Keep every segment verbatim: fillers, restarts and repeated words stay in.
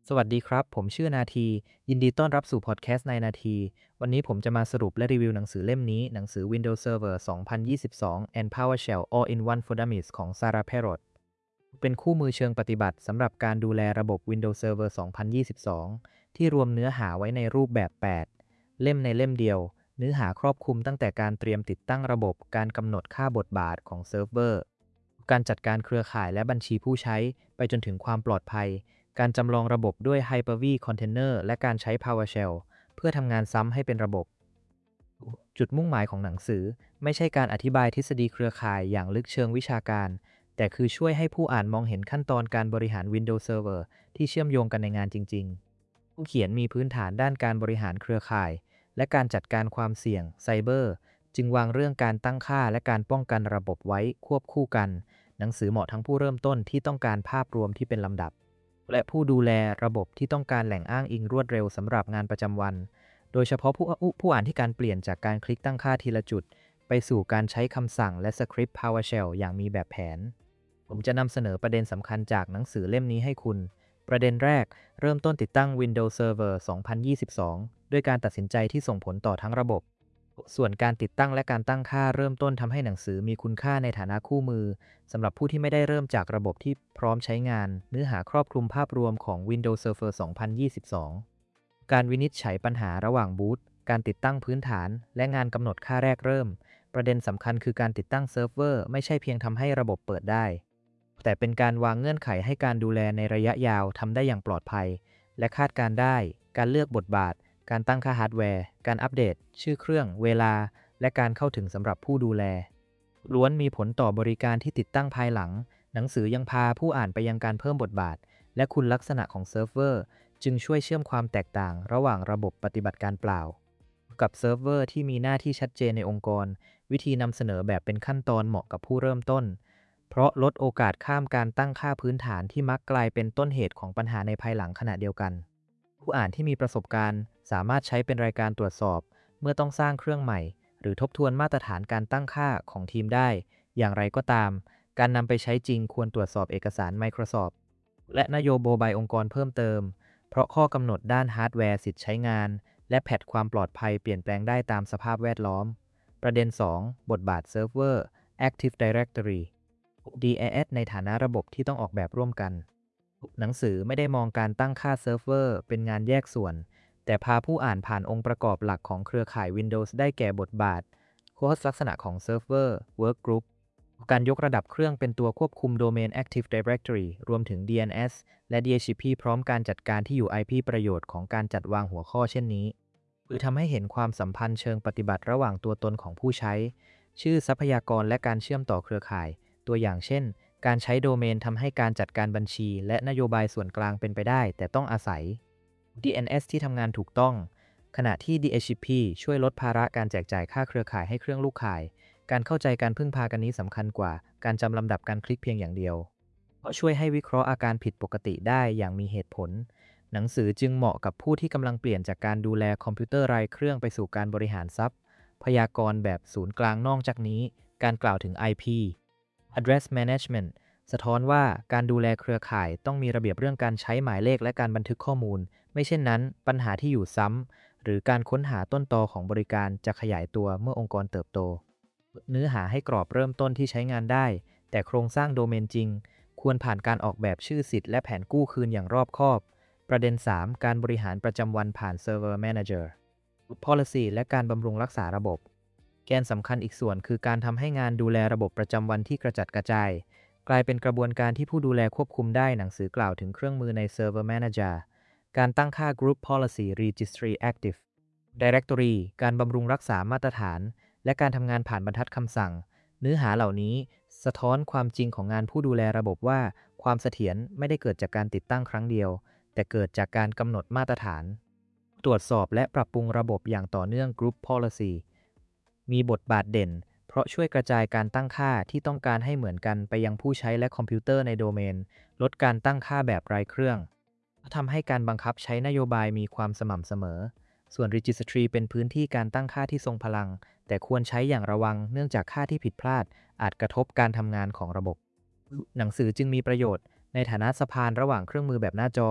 สวัสดีครับผมชื่อนาทียินดีต้อนรับสู่พอดแคสต์ในนาทีวันนี้ผมจะมาสรุปและรีวิวหนังสือเล่มนี้หนังสือ Windows Server สองพันยี่สิบสอง and PowerShell All-in-One for Dummies ของ Sarah Perot เป็นคู่มือเชิงปฏิบัติสำหรับการดูแลระบบ Windows Server สองพันยี่สิบสอง ที่รวมเนื้อหาไว้ในรูปแบบแปดเล่มในเล่มเดียวเนื้อหาครอบคลุมตั้งแต่การเตรียมติดตั้งระบบการกำหนดค่าบทบาทของเซิร์ฟเวอร์การจัดการเครือข่ายและบัญชีผู้ใช้ไปจนถึงความปลอดภัย การจำลองระบบด้วย Hyper-V Container และการใช้ PowerShell เพื่อทำงานซ้ำให้เป็นระบบ จุดมุ่งหมายของหนังสือไม่ใช่การอธิบายทฤษฎีเครือข่ายอย่างลึกเชิงวิชาการ แต่คือช่วยให้ผู้อ่านมองเห็นขั้นตอนการบริหาร Windows Server ที่เชื่อมโยงกันในงานจริงๆ ผู้เขียนมีพื้นฐานด้านการบริหารเครือข่าย และการจัดการความเสี่ยงไซเบอร์จึงวางเรื่องการตั้งค่าและการป้องกันระบบไว้ควบคู่กัน หนังสือเหมาะทั้งผู้เริ่มต้นที่ต้องการภาพรวมที่เป็นลำดับ และผู้ดูแลระบบที่ต้องการแหล่งอ้างอิงรวดเร็วสำหรับงานประจำวัน โดยเฉพาะผู้ผู้อ่านที่การเปลี่ยนจากการคลิกตั้งค่าทีละจุดไปสู่การใช้คำสั่งและสคริปต์ PowerShell อย่างมีแบบแผน ผมจะนำเสนอประเด็นสำคัญจากหนังสือเล่มนี้ให้คุณ ประเด็นแรกเริ่มต้นติดตั้ง Windows Server สองพันยี่สิบสอง ด้วยการตัดสินใจที่ส่งผลต่อทั้งระบบ ส่วนการติดตั้งและการตั้งค่าเริ่มต้นทำให้หนังสือมีคุณค่าในฐานะคู่มือสำหรับผู้ที่ไม่ได้เริ่มจากระบบที่พร้อมใช้งานเนื้อหาครอบคลุมภาพรวมของ Windows Server สองพันยี่สิบสอง การวินิจฉัยปัญหาระหว่างบูตการติดตั้งพื้นฐานและงานกำหนดค่าแรกเริ่มประเด็นสำคัญคือการติดตั้งเซิร์ฟเวอร์ไม่ใช่เพียงทำให้ระบบเปิดได้แต่เป็นการวางเงื่อนไขให้การดูแลในระยะยาวทำได้อย่างปลอดภัยและคาดการได้การเลือกบทบาทการตั้งค่าฮาร์ดแวร์การอัปเดตชื่อเครื่องเวลาและการเข้าถึงสำหรับผู้ดูแลล้วนมีผลต่อบริการที่ติดตั้งภายหลังหนังสือยังพาผู้อ่านไปยังการเพิ่มบทบาทและคุณลักษณะของเซิร์ฟเวอร์จึงช่วยเชื่อมความแตกต่างระหว่างระบบปฏิบัติการเปล่ากับเซิร์ฟเวอร์ที่มีหน้าที่ชัดเจนในองค์กรวิธีนำเสนอแบบเป็นขั้นตอนเหมาะกับผู้เริ่มต้นเพราะลดโอกาสข้ามการตั้งค่าพื้นฐานที่มักกลายเป็นต้นเหตุของปัญหาในภายหลังขณะเดียวกันผู้อ่านที่มีประสบการณ์สามารถใช้เป็นรายการตรวจสอบเมื่อต้องสร้างเครื่องใหม่หรือทบทวนมาตรฐานการตั้งค่าของทีมได้อย่างไรก็ตามการนำไปใช้จริงควรตรวจสอบเอกสาร Microsoft และนโยบายองค์กรเพิ่มเติมเพราะข้อกำหนดด้านฮาร์ดแวร์สิทธิ์ใช้งานและแพทความปลอดภัยเปลี่ยนแปลงได้ตามสภาพแวดล้อมประเด็น สอง บทบาทเซิร์ฟเวอร์ Active Directory ดี เอ เอส ในฐานะระบบที่ต้องออกแบบร่วมกันหนังสือไม่ได้มองการตั้งค่าเซิร์ฟเวอร์เป็นงานแยกส่วนแต่พาผู้อ่านผ่านองค์ประกอบหลักของเครือข่าย Windows ได้แก่บทบาทโค้ดลักษณะของเซิร์ฟเวอร์ Workgroup การยกระดับเครื่องเป็นตัวควบคุมโดเมน Active Directory รวมถึง ดี เอ็น เอส และ ดี เอช ซี พี พร้อมการจัดการที่อยู่ ไอ พี ประโยชน์ของการจัดวางหัวข้อเช่นนี้หรือทำให้เห็นความสัมพันธ์เชิงปฏิบัติระหว่างตัวตนของผู้ใช้ชื่อทรัพยากรและการเชื่อมต่อเครือข่ายตัวอย่างเช่นการใช้โดเมนทำให้การจัดการบัญชีและนโยบายส่วนกลางเป็นไปได้แต่ต้องอาศัย ดี เอ็น เอส ที่ทำงานถูกต้องขณะที่ ดี เอช ซี พี ช่วยลดภาระการแจกจ่ายค่าเครือข่ายให้เครื่องลูกข่ายการเข้าใจการพึ่งพากันนี้สำคัญกว่าการจำลำดับการคลิกเพียงอย่างเดียวเพราะช่วยให้วิเคราะห์อาการผิดปกติได้อย่างมีเหตุผลหนังสือจึงเหมาะกับผู้ที่กำลังเปลี่ยนจากการดูแลคอมพิวเตอร์รายเครื่องไปสู่การบริหารทรัพย์พยากรณ์แบบศูนย์กลางนอกจากนี้การกล่าวถึง ไอ พี Address Management สะท้อนว่าการดูแลเครือข่ายต้องมีระเบียบเรื่องการใช้หมายเลขและการบันทึกข้อมูลไม่เช่นนั้นปัญหาที่อยู่ซ้ำหรือการค้นหาต้นตอของบริการจะขยายตัวเมื่อองค์กรเติบโตเนื้อหาให้กรอบเริ่มต้นที่ใช้งานได้แต่โครงสร้างโดเมนจริงควรผ่านการออกแบบชื่อสิทธิ์และแผนกู้คืนอย่างรอบคอบประเด็น สาม การบริหารประจำวันผ่าน Server Manager Policy และการบำรุงรักษาระบบแกนสำคัญอีกส่วนคือการทำให้งานดูแลระบบประจำวันที่กระจัดกระจายกลายเป็นกระบวนการที่ผู้ดูแลควบคุมได้หนังสือกล่าวถึงเครื่องมือใน Server Manager การตั้งค่า Group Policy Registry Active Directory การบำรุงรักษามาตรฐานและการทำงานผ่านบรรทัดคำสั่งเนื้อหาเหล่านี้สะท้อนความจริงของงานผู้ดูแลระบบว่าความเสถียรไม่ได้เกิดจากการติดตั้งครั้งเดียวแต่เกิดจากการกำหนดมาตรฐานตรวจสอบและปรับปรุงระบบอย่างต่อเนื่อง Group Policy มีบทบาทเด่นเพราะช่วยกระจายการตั้งค่าที่ต้องการให้เหมือนกันไปยังผู้ใช้และคอมพิวเตอร์ในโดเมนลดการตั้งค่าแบบรายเครื่องทำให้การบังคับใช้นโยบายมีความสม่ำเสมอส่วน Registry เป็นพื้นที่การตั้งค่าที่ทรงพลังแต่ควรใช้อย่างระวังเนื่องจากค่าที่ผิดพลาดอาจกระทบการทำงานของระบบหนังสือจึงมีประโยชน์ในฐานะสะพานระหว่างเครื่องมือแบบหน้าจอ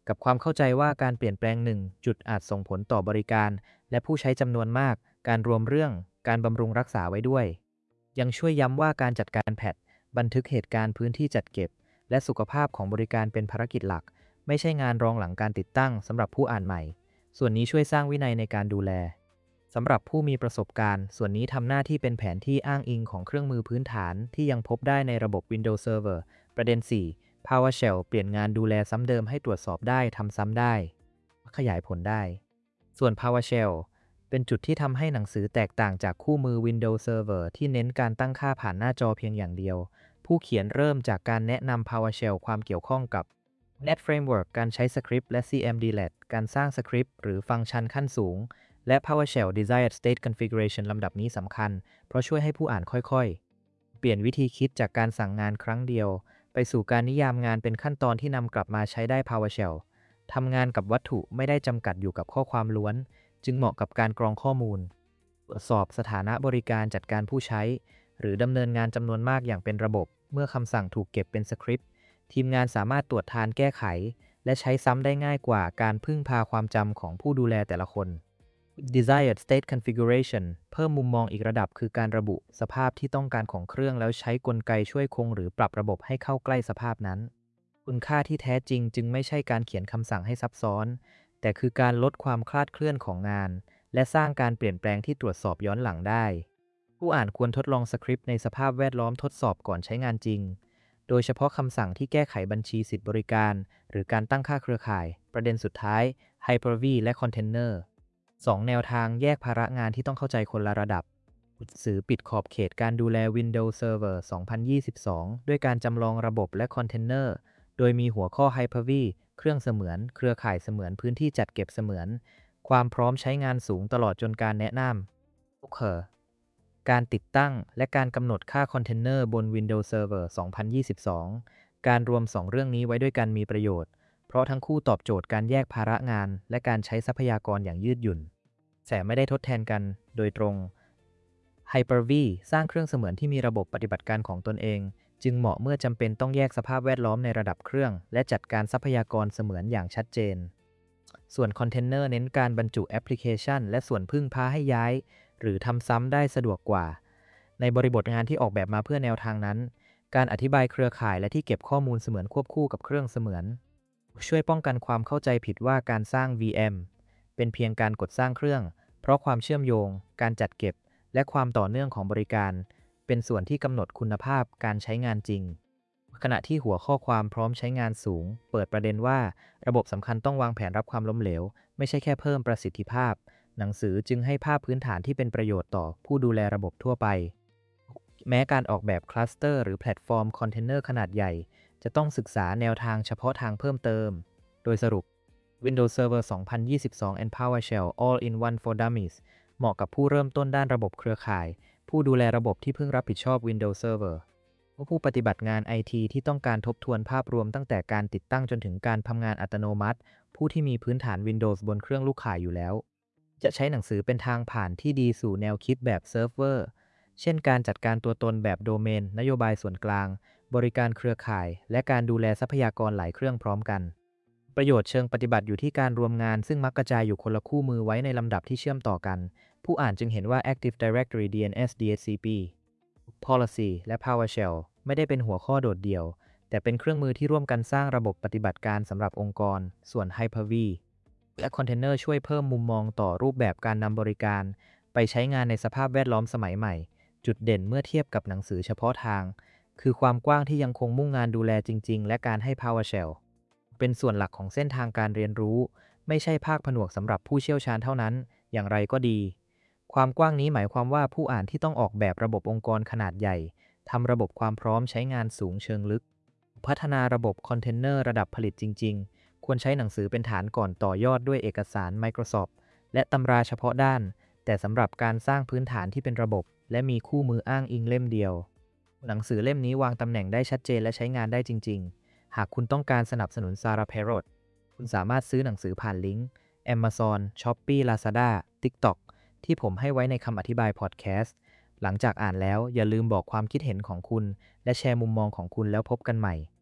กับความเข้าใจว่าการเปลี่ยนแปลงหนึ่งจุดอาจส่งผลต่อบริการและผู้ใช้จำนวนมากการรวมเรื่องการบำรุงรักษาไว้ด้วยยังช่วยย้ำว่าการจัดการแพทบันทึกเหตุการณ์พื้นที่จัดเก็บและสุขภาพของบริการเป็นภารกิจหลักไม่ใช่งานรองหลังการติดตั้งสำหรับผู้อ่านใหม่ส่วนนี้ช่วยสร้างวินัยในการดูแลสำหรับผู้มีประสบการณ์ส่วนนี้ทำหน้าที่เป็นแผนที่อ้างอิงของเครื่องมือพื้นฐานที่ยังพบได้ในระบบ Windows Server ประเด็น สี่ PowerShell เปลี่ยนงานดูแลซ้ำเดิมให้ตรวจสอบได้ทำซ้ำได้ขยายผลได้ส่วน PowerShell เป็นจุดที่ทำให้หนังสือแตกต่างจากคู่มือ Windows Server ที่เน้นการตั้งค่าผ่านหน้าจอเพียงอย่างเดียวผู้เขียนเริ่มจากการแนะนำ PowerShell ความเกี่ยวข้องกับ Net Framework การใช้สคริปต์และ ซี เอ็ม ดี แอล ที การสร้างสคริปต์หรือฟังก์ชันขั้นสูงและ PowerShell Desired State Configuration ลำดับนี้สำคัญเพราะช่วยให้ผู้อ่านค่อยๆเปลี่ยนวิธีคิดจากการสั่งงานครั้งเดียวไปสู่การนิยามงานเป็นขั้นตอนที่นำกลับมาใช้ได้ PowerShell ทำงานกับวัตถุไม่ได้จำกัดอยู่กับข้อความล้วนจึงเหมาะกับการกรองข้อมูลตรวจสอบสถานะบริการจัดการผู้ใช้หรือดำเนินงานจำนวนมากอย่างเป็นระบบเมื่อคำสั่งถูกเก็บเป็นสคริปต์ทีมงานสามารถตรวจทานแก้ไขและใช้ซ้ำได้ง่ายกว่าการพึ่งพาความจำของผู้ดูแลแต่ละคน Desired State Configuration เพิ่มมุมมองอีกระดับคือการระบุสภาพที่ต้องการของเครื่องแล้วใช้กลไกช่วยคงหรือปรับระบบให้เข้าใกล้สภาพนั้นคุณค่าที่แท้จริงจึงไม่ใช่การเขียนคำสั่งให้ซับซ้อนแต่คือการลดความคลาดเคลื่อนของงานและสร้างการเปลี่ยนแปลงที่ตรวจสอบย้อนหลังได้ผู้อ่านควรทดลองสคริปต์ในสภาพแวดล้อมทดสอบก่อนใช้งานจริงโดยเฉพาะคำสั่งที่แก้ไขบัญชีสิทธิบริการหรือการตั้งค่าเครือข่ายประเด็นสุดท้าย Hyper-V และ Containerสอง แนวทางแยกภาระงานที่ต้องเข้าใจคนละระดับสื่อปิดขอบเขตการดูแล Windows Server สองพันยี่สิบสอง ด้วยการจำลองระบบและคอนเทนเนอร์โดยมีหัวข้อ Hyper-V เครื่องเสมือนเครือข่ายเสมือนพื้นที่จัดเก็บเสมือนความพร้อมใช้งานสูงตลอดจนการแนะนำการติดตั้งและการกำหนดค่าคอนเทนเนอร์บน Windows Server สองพันยี่สิบสอง การรวมสองเรื่องนี้ไว้ด้วยกันมีประโยชน์เพราะทั้งคู่ตอบโจทย์การแยกภาระงานและการใช้ทรัพยากรอย่างยืดหยุ่นแต่ไม่ได้ทดแทนกันโดยตรง Hyper-V สร้างเครื่องเสมือนที่มีระบบปฏิบัติการของตนเองจึงเหมาะเมื่อจำเป็นต้องแยกสภาพแวดล้อมในระดับเครื่องและจัดการทรัพยากรเสมือนอย่างชัดเจนส่วนคอนเทนเนอร์เน้นการบรรจุแอปพลิเคชันและส่วนพึ่งพาให้ย้ายหรือทำซ้ำได้สะดวกกว่าในบริบทงานที่ออกแบบมาเพื่อแนวทางนั้นการอธิบายเครือข่ายและที่เก็บข้อมูลเสมือนควบคู่กับเครื่องเสมือนช่วยป้องกันความเข้าใจผิดว่าการสร้าง วี เอ็ม เป็นเพียงการกดสร้างเครื่องเพราะความเชื่อมโยงการจัดเก็บและความต่อเนื่องของบริการเป็นส่วนที่กำหนดคุณภาพการใช้งานจริงขณะที่หัวข้อความพร้อมใช้งานสูงเปิดประเด็นว่าระบบสำคัญต้องวางแผนรับความล้มเหลวไม่ใช่แค่เพิ่มประสิทธิภาพหนังสือจึงให้ภาพพื้นฐานที่เป็นประโยชน์ต่อผู้ดูแลระบบทั่วไปแม้การออกแบบคลัสเตอร์หรือแพลตฟอร์มคอนเทนเนอร์ขนาดใหญ่จะต้องศึกษาแนวทางเฉพาะทางเพิ่มเติมโดยสรุป Windows Server สองพันยี่สิบสอง and PowerShell All-in-One for Dummies เหมาะกับผู้เริ่มต้นด้านระบบเครือข่ายผู้ดูแลระบบที่เพิ่งรับผิดชอบ Windows Server ผู้ปฏิบัติงาน ไอ ที ที่ต้องการทบทวนภาพรวมตั้งแต่การติดตั้งจนถึงการทำงานอัตโนมัติผู้ที่มีพื้นฐาน Windows บนเครื่องลูกข่ายอยู่แล้วจะใช้หนังสือเป็นทางผ่านที่ดีสู่แนวคิดแบบเซิร์ฟเวอร์เช่นการจัดการตัวตนแบบโดเมนนโยบายส่วนกลางบริการเครือข่ายและการดูแลทรัพยากรหลายเครื่องพร้อมกันประโยชน์เชิงปฏิบัติอยู่ที่การรวมงานซึ่งมักกระจายอยู่คนละคู่มือไว้ในลำดับที่เชื่อมต่อกันผู้อ่านจึงเห็นว่า Active Directory ดี เอ็น เอส ดี เอช ซี พี Policy และ PowerShell ไม่ได้เป็นหัวข้อโดดเดี่ยวแต่เป็นเครื่องมือที่ร่วมกันสร้างระบบปฏิบัติการสำหรับองค์กรส่วน Hyper-V และ Container ช่วยเพิ่มมุมมองต่อรูปแบบการนำบริการไปใช้งานในสภาพแวดล้อมสมัยใหม่จุดเด่นเมื่อเทียบกับหนังสือเฉพาะทางคือความกว้างที่ยังคงมุ่งงานดูแลจริงๆและการให้ PowerShell เป็นส่วนหลักของเส้นทางการเรียนรู้ไม่ใช่ภาคผนวกสำหรับผู้เชี่ยวชาญเท่านั้นอย่างไรก็ดีความกว้างนี้หมายความว่าผู้อ่านที่ต้องออกแบบระบบองค์กรขนาดใหญ่ทำระบบความพร้อมใช้งานสูงเชิงลึกพัฒนาระบบคอนเทนเนอร์ระดับผลิตจริงๆควรใช้หนังสือเป็นฐานก่อนต่อยอดด้วยเอกสาร Microsoft และตำราเฉพาะด้านแต่สำหรับการสร้างพื้นฐานที่เป็นระบบและมีคู่มืออ้างอิงเล่มเดียวหนังสือเล่มนี้วางตำแหน่งได้ชัดเจนและใช้งานได้จริงๆหากคุณต้องการสนับสนุน Sarah Perot คุณสามารถซื้อหนังสือผ่านลิงก์ Amazon, Shopee, Lazada, TikTok ที่ผมให้ไว้ในคำอธิบายพอดแคสต์หลังจากอ่านแล้วอย่าลืมบอกความคิดเห็นของคุณและแชร์มุมมองของคุณแล้วพบกันใหม่